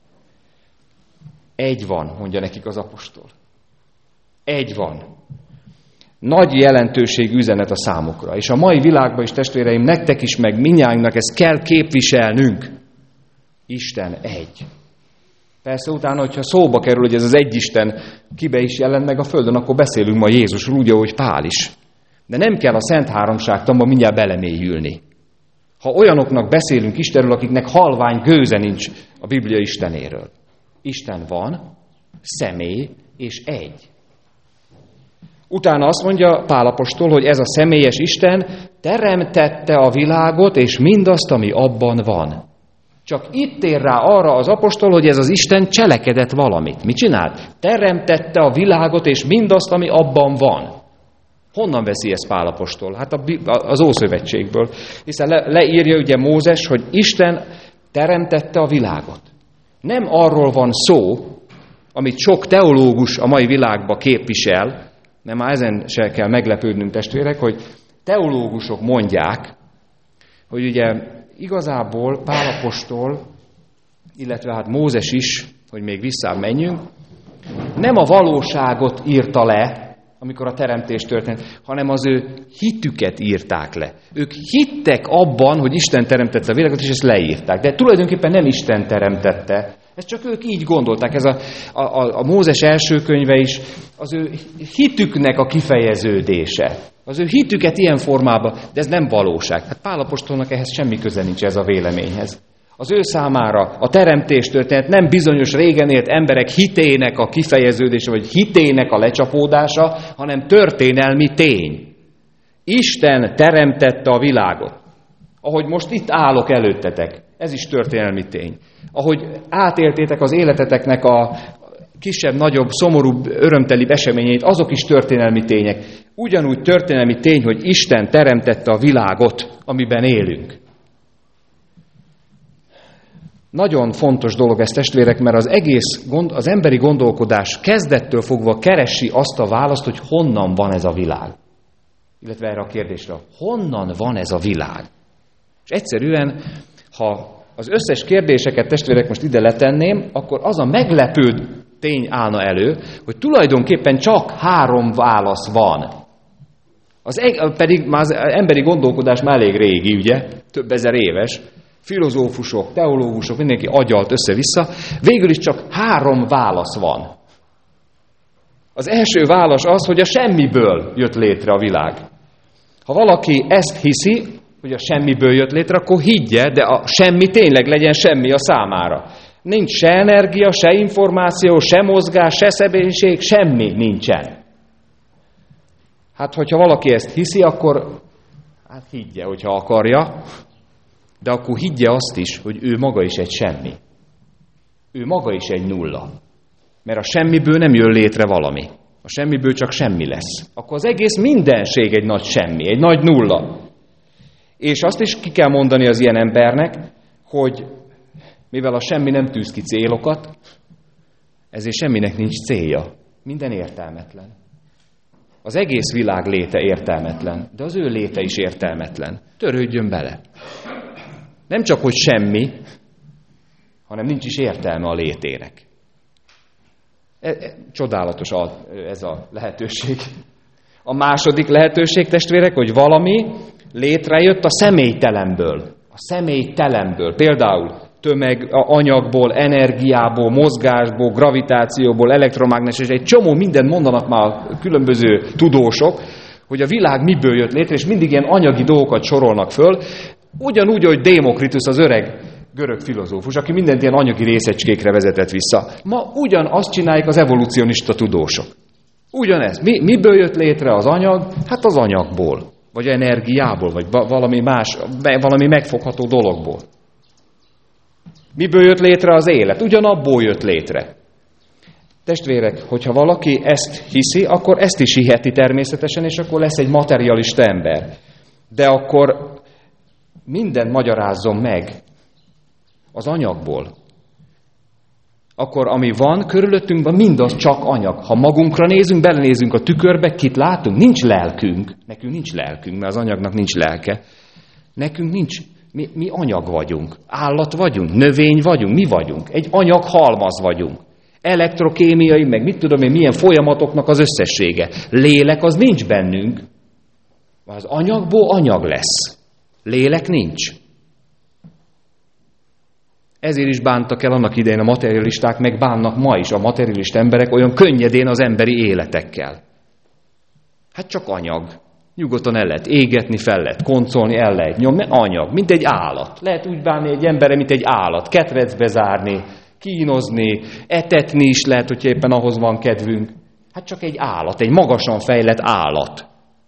Egy van, mondja nekik az apostol. Egy van. Nagy jelentőségű üzenet a számukra. És a mai világban is, testvéreim, nektek is, meg mindnyájunknak ezt kell képviselnünk. Isten egy. Persze utána, hogyha szóba kerül, hogy ez az egy Isten kibe is jelent meg a földön, akkor beszélünk ma Jézusról, úgy, ahogy Pál is. De nem kell a Szent Háromságtanba mindjárt belemélyülni. Ha olyanoknak beszélünk Istenről, akiknek halvány gőze nincs a Biblia Istenéről. Isten van, személy és egy. Utána azt mondja Pál apostol, hogy ez a személyes Isten teremtette a világot és mindazt, ami abban van. Csak itt ér rá arra az apostol, hogy ez az Isten cselekedett valamit. Mit csinált? Teremtette a világot és mindazt, ami abban van. Honnan veszi ezt Pál apostol? Hát az Ószövetségből. Hiszen le, leírja ugye Mózes, hogy Isten teremtette a világot. Nem arról van szó, amit sok teológus a mai világban képvisel, nem már ezen se kell meglepődnünk, testvérek, hogy teológusok mondják, hogy ugye igazából Pál apostol, illetve hát Mózes is, hogy még visszább menjünk, nem a valóságot írta le, amikor a teremtés történt, hanem az ő hitüket írták le. Ők hittek abban, hogy Isten teremtette a világot, és ezt leírták. De tulajdonképpen nem Isten teremtette. Ezt csak ők így gondolták. Ez a, a, a Mózes első könyve is az ő hitüknek a kifejeződése. Az ő hitüket ilyen formában, de ez nem valóság. Hát Pál apostolnak ehhez semmi köze nincs ez a véleményhez. Az ő számára a teremtés történet nem bizonyos régen élt emberek hitének a kifejeződése, vagy hitének a lecsapódása, hanem történelmi tény. Isten teremtette a világot. Ahogy most itt állok előttetek, ez is történelmi tény. Ahogy átéltétek az életeteknek a kisebb-nagyobb, szomorúbb, örömtelibb eseményeit, azok is történelmi tények. Ugyanúgy történelmi tény, hogy Isten teremtette a világot, amiben élünk. Nagyon fontos dolog ez, testvérek, mert az egész gond, az emberi gondolkodás kezdettől fogva keresi azt a választ, hogy honnan van ez a világ. Illetve erre a kérdésre, honnan van ez a világ? És egyszerűen, ha az összes kérdéseket, testvérek, most ide letenném, akkor az a meglepő tény állna elő, hogy tulajdonképpen csak három válasz van. Az eg- pedig már az emberi gondolkodás már elég régi, ugye? Több ezer éves. Filozófusok, teológusok, mindenki agyalt össze-vissza. Végül is csak három válasz van. Az első válasz az, hogy a semmiből jött létre a világ. Ha valaki ezt hiszi, hogy a semmiből jött létre, akkor higgye, de a semmi tényleg legyen semmi a számára. Nincs se energia, se információ, se mozgás, se személyiség, semmi nincsen. Hát, hogyha valaki ezt hiszi, akkor hát higgye, hogyha akarja, de akkor higgye azt is, hogy ő maga is egy semmi. Ő maga is egy nulla. Mert a semmiből nem jön létre valami. A semmiből csak semmi lesz. Akkor az egész mindenség egy nagy semmi, egy nagy nulla. És azt is ki kell mondani az ilyen embernek, hogy mivel a semmi nem tűz ki célokat, ezért semminek nincs célja. Minden értelmetlen. Az egész világ léte értelmetlen, de az ő léte is értelmetlen. Törődjön bele. Nem csak, hogy semmi, hanem nincs is értelme a létének. Csodálatos ez a lehetőség. A második lehetőség, testvérek, hogy valami létrejött a személytelemből. A személytelemből. Például tömeg, anyagból, energiából, mozgásból, gravitációból, elektromágneses, egy csomó mindent mondanak már a különböző tudósok, hogy a világ miből jött létre, és mindig ilyen anyagi dolgokat sorolnak föl, ugyanúgy, hogy Démokritusz, az öreg görög filozófus, aki mindent ilyen anyagi részecskékre vezetett vissza. Ma ugyanazt csinálják az evolucionista tudósok. Ugyanez. Mi, miből jött létre az anyag? Hát az anyagból, vagy energiából, vagy valami más, valami megfogható dologból. Miből jött létre az élet? Ugyanabból jött létre. Testvérek, hogyha valaki ezt hiszi, akkor ezt is hiheti természetesen, és akkor lesz egy materialista ember. De akkor mindent magyarázzon meg az anyagból. Akkor ami van körülöttünkben, mindaz csak anyag. Ha magunkra nézünk, belenézünk a tükörbe, kit látunk? Nincs lelkünk. Nekünk nincs lelkünk, mert az anyagnak nincs lelke. Nekünk nincs. Mi, mi anyag vagyunk. Állat vagyunk, növény vagyunk, mi vagyunk. Egy anyaghalmaz vagyunk. Elektrokémiai, meg mit tudom én, milyen folyamatoknak az összessége. Lélek az nincs bennünk. Az anyagból anyag lesz. Lélek nincs. Ezért is bántak el annak idején a materialisták, meg bánnak ma is a materialista emberek olyan könnyedén az emberi életekkel. Hát csak anyag. Nyugodtan el lehet égetni, fel lehet koncolni, el lehet nyomni. Anyag, mint egy állat. Lehet úgy bánni egy emberre, mint egy állat. Ketrecbe zárni, kínozni, etetni is lehet, hogyha éppen ahhoz van kedvünk. Hát csak egy állat, egy magasan fejlett állat.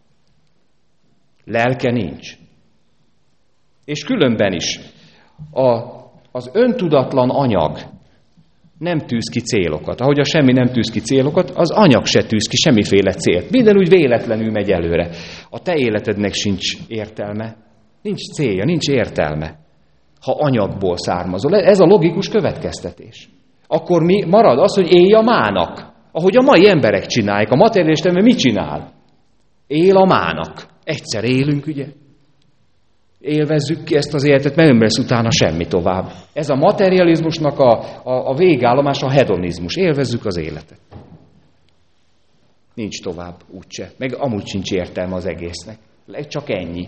Lelke nincs. És különben is a, az öntudatlan anyag nem tűz ki célokat. Ahogy a semmi nem tűz ki célokat, az anyag se tűz ki semmiféle célt. Minden úgy véletlenül megy előre. A te életednek sincs értelme. Nincs célja, nincs értelme, ha anyagból származol. Ez a logikus következtetés. Akkor mi marad az, hogy élj a mának. Ahogy a mai emberek csinálják. A materialista ember mit csinál? Él a mának. Egyszer élünk, ugye? Élvezzük ki ezt az életet, mert nem lesz utána semmi tovább. Ez a materializmusnak a, a, a végállomás, a hedonizmus. Élvezzük az életet. Nincs tovább, úgyse. Meg amúgy sincs értelme az egésznek. Csak ennyi.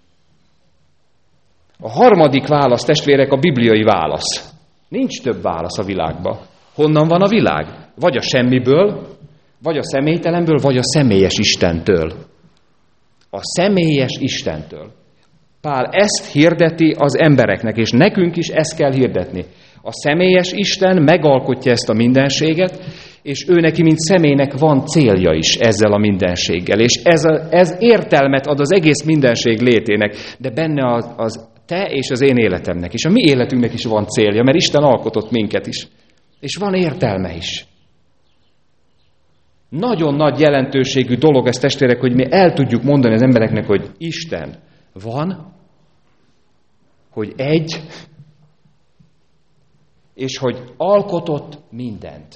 A harmadik válasz, testvérek, a bibliai válasz. Nincs több válasz a világban. Honnan van a világ? Vagy a semmiből, vagy a személytelemből, vagy a személyes Istentől. A személyes Istentől. Pál ezt hirdeti az embereknek, és nekünk is ezt kell hirdetni. A személyes Isten megalkotja ezt a mindenséget, és ő neki, mint személynek van célja is ezzel a mindenséggel. És ez, a, ez értelmet ad az egész mindenség létének, de benne az, az te és az én életemnek is. A mi életünknek is van célja, mert Isten alkotott minket is. És van értelme is. Nagyon nagy jelentőségű dolog ez, testvérek, hogy mi el tudjuk mondani az embereknek, hogy Isten van, hogy egy, és hogy alkotott mindent.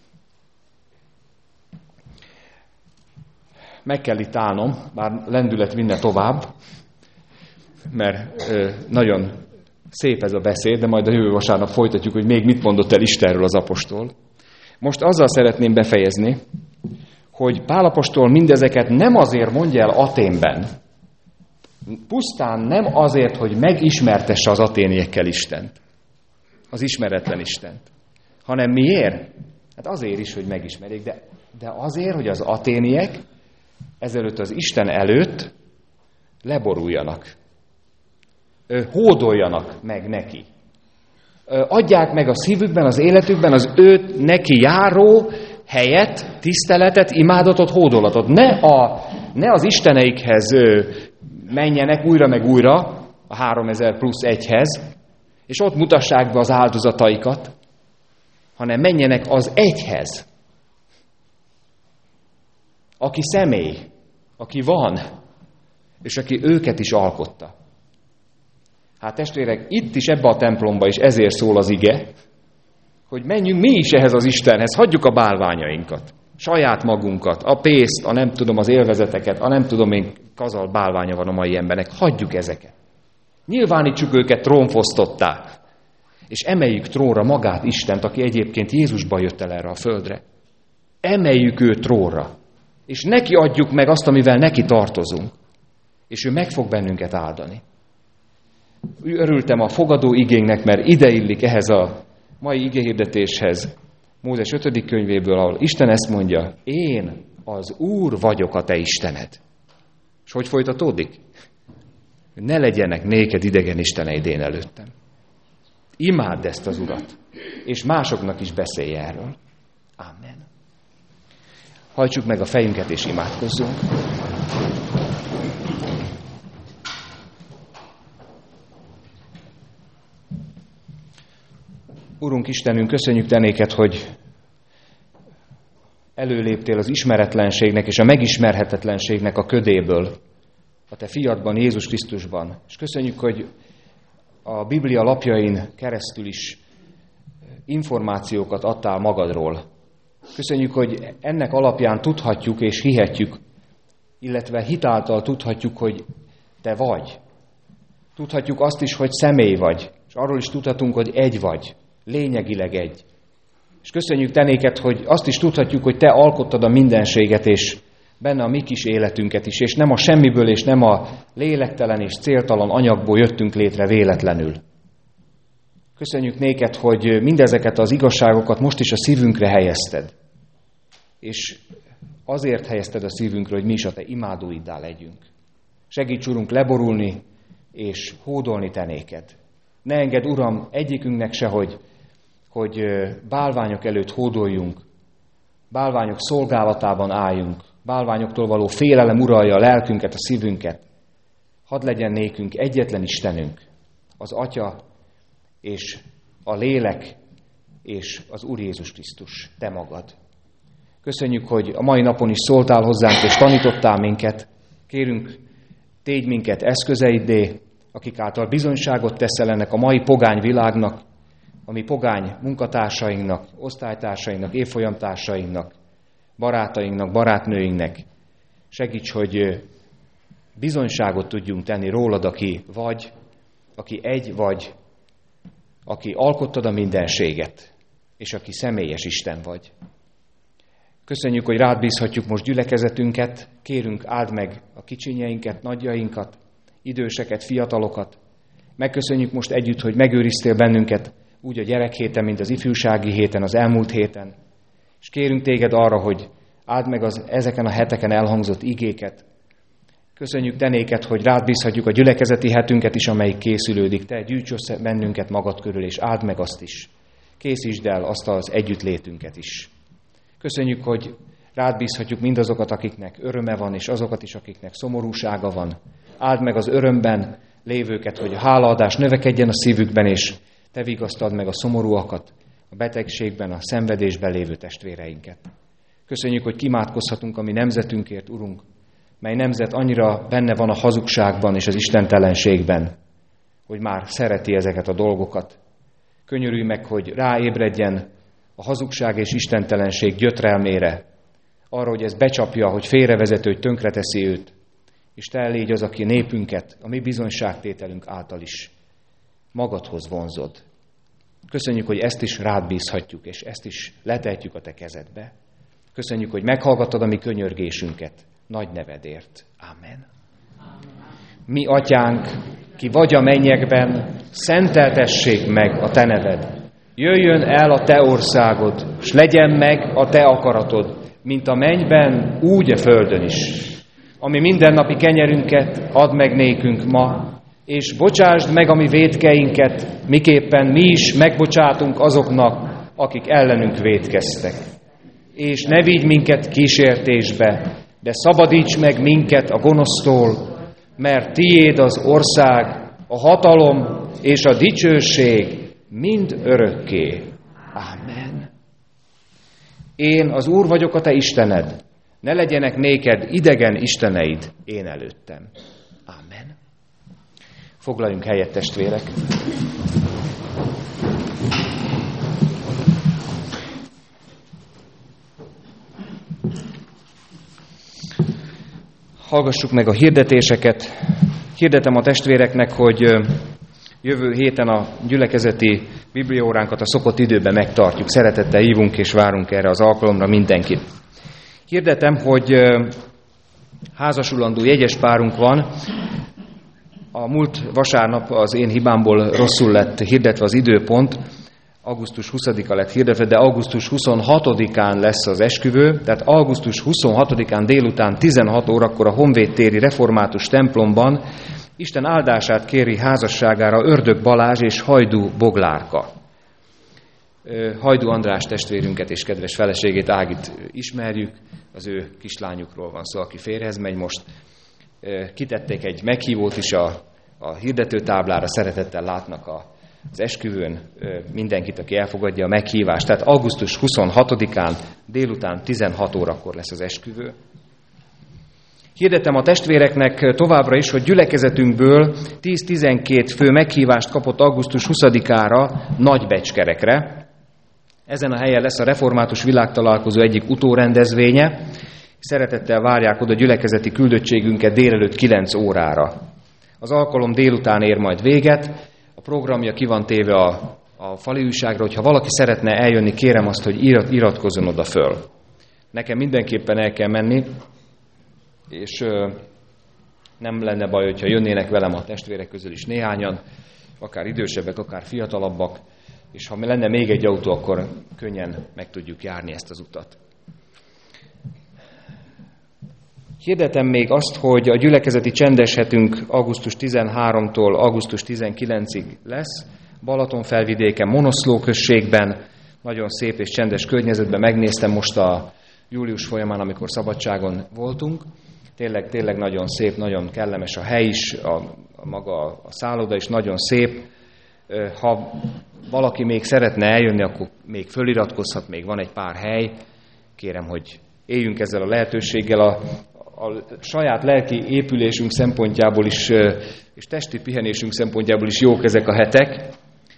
Meg kell itt állnom, bár lendület vinne tovább, mert ö, nagyon szép ez a beszéd, de majd a jövő vasárnap folytatjuk, hogy még mit mondott el Istenről az apostol. Most azzal szeretném befejezni, hogy Pál apostol mindezeket nem azért mondja el Athénben, pusztán nem azért, hogy megismertesse az aténiekkel Istent, az ismeretlen Istent, hanem miért? Hát azért is, hogy megismerjék, de, de azért, hogy az aténiek ezelőtt az Isten előtt leboruljanak, hódoljanak meg neki. Adják meg a szívükben, az életükben az őt neki járó helyet, tiszteletet, imádatot, hódolatot. Ne, a, ne az isteneikhez menjenek újra meg újra a háromezer plusz egyhez, és ott mutassák be az áldozataikat, hanem menjenek az egyhez, aki személy, aki van, és aki őket is alkotta. Hát testvérek, itt is ebbe a templomba is ezért szól az ige, hogy menjünk mi is ehhez az Istenhez, hagyjuk a bálványainkat, saját magunkat, a pénzt, a nem tudom az élvezeteket, a nem tudom én kazal bálványa van a mai embernek, hagyjuk ezeket. Nyilvánítsuk őket trónfosztottá, és emeljük trónra magát Istent, aki egyébként Jézusban jött el erre a földre. Emeljük őt trónra, és neki adjuk meg azt, amivel neki tartozunk, és ő meg fog bennünket áldani. Örültem a fogadó igénknek, mert ide illik ehhez a mai igéhirdetéshez, Mózes ötödik könyvéből, ahol Isten ezt mondja, én az Úr vagyok a te Istened. És hogy folytatódik? Ne legyenek néked idegen isteneid én előttem. Imádd ezt az Urat, és másoknak is beszélj erről. Amen. Hajtsuk meg a fejünket, és imádkozzunk. Urunk Istenünk, köszönjük te néked, hogy előléptél az ismeretlenségnek és a megismerhetetlenségnek a ködéből, a te fiadban, Jézus Krisztusban. És köszönjük, hogy a Biblia lapjain keresztül is információkat adtál magadról. Köszönjük, hogy ennek alapján tudhatjuk és hihetjük, illetve hitáltal tudhatjuk, hogy te vagy. Tudhatjuk azt is, hogy személy vagy, és arról is tudhatunk, hogy egy vagy, lényegileg egy. És köszönjük te néked, hogy azt is tudhatjuk, hogy te alkottad a mindenséget, és benne a mi kis életünket is, és nem a semmiből, és nem a lélektelen és céltalan anyagból jöttünk létre véletlenül. Köszönjük néked, hogy mindezeket az igazságokat most is a szívünkre helyezted. És azért helyezted a szívünkre, hogy mi is a te imádóiddá legyünk. Segíts, Urunk, leborulni és hódolni te néked. Ne engedd, Uram, egyikünknek se, hogy, hogy bálványok előtt hódoljunk, bálványok szolgálatában álljunk, bálványoktól való félelem uralja a lelkünket, a szívünket. Hadd legyen nékünk egyetlen Istenünk, az Atya és a Lélek és az Úr Jézus Krisztus, te magad. Köszönjük, hogy a mai napon is szóltál hozzánk és tanítottál minket. Kérünk, tégy minket eszközeiddé, akik által bizonyságot teszel ennek a mai pogány világnak, a mi pogány munkatársainknak, osztálytársainknak, évfolyamtársainknak, barátainknak, barátnőinknek. Segíts, hogy bizonyságot tudjunk tenni rólad, aki vagy, aki egy vagy, aki alkottad a mindenséget, és aki személyes Isten vagy. Köszönjük, hogy rád bízhatjuk most gyülekezetünket, kérünk, áld meg a kicsinyeinket, nagyjainkat, időseket, fiatalokat. Megköszönjük most együtt, hogy megőriztél bennünket úgy a gyerekhéten, mint az ifjúsági héten, az elmúlt héten. És kérünk téged arra, hogy áld meg az ezeken a heteken elhangzott igéket. Köszönjük te néked, hogy rád bízhatjuk a gyülekezeti hetünket is, amelyik készülődik. Te gyűjts össze bennünket magad körül, és áld meg azt is. Készítsd el azt az együttlétünket is. Köszönjük, hogy rád bízhatjuk mindazokat, akiknek öröme van, és azokat is, akiknek szomorúsága van. Áld meg az örömben lévőket, hogy a hálaadás növekedjen a szívükben, és te vigasztald meg a szomorúakat, a betegségben, a szenvedésben lévő testvéreinket. Köszönjük, hogy kimádkozhatunk a mi nemzetünkért, Urunk, mely nemzet annyira benne van a hazugságban és az istentelenségben, hogy már szereti ezeket a dolgokat. Könyörülj meg, hogy ráébredjen a hazugság és istentelenség gyötrelmére, arra, hogy ez becsapja, hogy félrevezető, hogy tönkreteszi őt, és te légy az, aki népünket, a mi bizonyságtételünk által is magadhoz vonzod. Köszönjük, hogy ezt is rád bízhatjuk, és ezt is letehetjük a te kezedbe. Köszönjük, hogy meghallgattad a mi könyörgésünket nagy nevedért. Amen. Mi atyánk, ki vagy a mennyekben, szenteltessék meg a te neved. Jöjjön el a te országod, s legyen meg a te akaratod, mint a mennyben, úgy a földön is. Ami mindennapi kenyerünket add meg nékünk ma, és bocsásd meg a mi vétkeinket, miképpen mi is megbocsátunk azoknak, akik ellenünk vétkeztek. És ne vigy minket kísértésbe, de szabadíts meg minket a gonosztól, mert tiéd az ország, a hatalom és a dicsőség mind örökké. Amen. Én az Úr vagyok a te Istened, ne legyenek néked idegen isteneid én előttem. Amen. Foglaljunk helyet, testvérek. Hallgassuk meg a hirdetéseket. Hirdetem a testvéreknek, hogy jövő héten a gyülekezeti bibliaóránkat a szokott időben megtartjuk. Szeretettel hívunk és várunk erre az alkalomra mindenkit. Hirdetem, hogy házasulandó jegyes párunk van. A múlt vasárnap az én hibámból rosszul lett hirdetve az időpont. augusztus huszadika lett hirdetve, de augusztus huszonhatodikán lesz az esküvő, tehát augusztus huszonhatodikán délután tizenhat órakor a Honvéd téri református templomban Isten áldását kéri házasságára Ördög Balázs és Hajdú Boglárka. Hajdú András testvérünket és kedves feleségét, Ágit ismerjük, az ő kislányukról van szó, aki férjhez megy most. Kitették egy meghívót is a, a hirdetőtáblára, szeretettel látnak a az esküvőn mindenkit, aki elfogadja a meghívást. Tehát augusztus huszonhatodikán délután tizenhat órakor lesz az esküvő. Hirdetem a testvéreknek továbbra is, hogy gyülekezetünkből tíz-tizenkét fő meghívást kapott augusztus huszadikára Nagybecskerekre. Ezen a helyen lesz a Református Világtalálkozó egyik utórendezvénye. Szeretettel várják oda gyülekezeti küldöttségünket délelőtt kilenc órára. Az alkalom délután ér majd véget. A programja ki van téve a, a fali újságra, hogyha valaki szeretne eljönni, kérem azt, hogy irat, iratkozzon oda föl. Nekem mindenképpen el kell menni, és ö, nem lenne baj, hogyha jönnének velem a testvérek közül is néhányan, akár idősebbek, akár fiatalabbak, és ha lenne még egy autó, akkor könnyen meg tudjuk járni ezt az utat. Hirdetem még azt, hogy a gyülekezeti csendeshetünk augusztus tizenharmadikától augusztus tizenkilencedikéig lesz. Balatonfelvidéken, Monoszló községben, nagyon szép és csendes környezetben. Megnéztem most a július folyamán, amikor szabadságon voltunk. Tényleg, tényleg nagyon szép, nagyon kellemes a hely is, a, a maga a szálloda is nagyon szép. Ha valaki még szeretne eljönni, akkor még föliratkozhat, még van egy pár hely. Kérem, hogy éljünk ezzel a lehetőséggel. A, a saját lelki épülésünk szempontjából is, és testi pihenésünk szempontjából is jók ezek a hetek,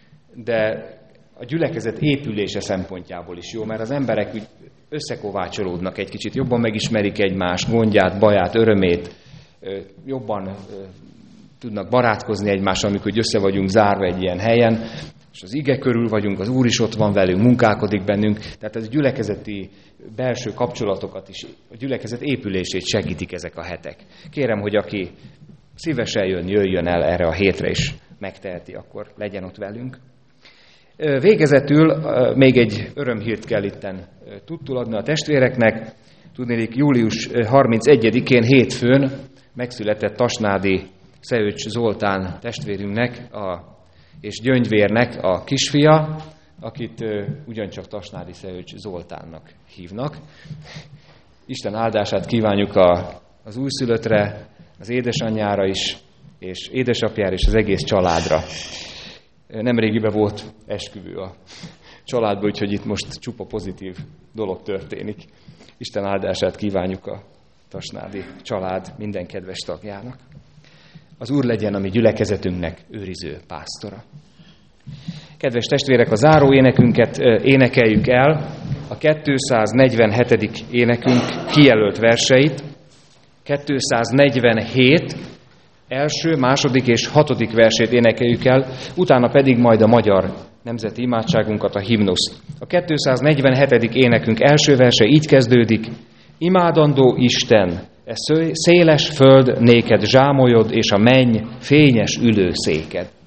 de a gyülekezet épülése szempontjából is jó, mert az emberek úgy összekovácsolódnak egy kicsit, jobban megismerik egymást, gondját, baját, örömét, jobban tudnak barátkozni egymással, amikor össze vagyunk zárva egy ilyen helyen, és az ige körül vagyunk, az Úr is ott van velünk, munkálkodik bennünk, tehát ez a gyülekezeti belső kapcsolatokat is, a gyülekezet épülését segítik ezek a hetek. Kérem, hogy aki szívesen jön, jöjjön el erre a hétre, és megteheti, akkor legyen ott velünk. Végezetül még egy örömhírt kell itten tudtul adni a testvéreknek. Tudnélik, július harmincegyedikén hétfőn megszületett Tasnádi Szeöcs Zoltán testvérünknek a és Gyöngyvérnek a kisfia, akit uh, ugyancsak Tasnádi Szeöcs Zoltánnak hívnak. Isten áldását kívánjuk a, az újszülöttre, az édesanyjára is, és édesapjára és az egész családra. Nemrégiben volt esküvő a családban, úgyhogy itt most csupa pozitív dolog történik. Isten áldását kívánjuk a Tasnádi család minden kedves tagjának. Az Úr legyen a mi gyülekezetünknek őriző pásztora. Kedves testvérek, a záró énekünket énekeljük el, a kétszáznegyvenhetedik énekünk kijelölt verseit. kétszáznegyvenhét első, második és hatodik versét énekeljük el, utána pedig majd a magyar nemzeti imádságunkat, a himnuszt. A kétszáznegyvenhetedik énekünk első verse így kezdődik: Imádandó Isten, e széles föld néked zsámolyod, és a menny fényes ülőszéked.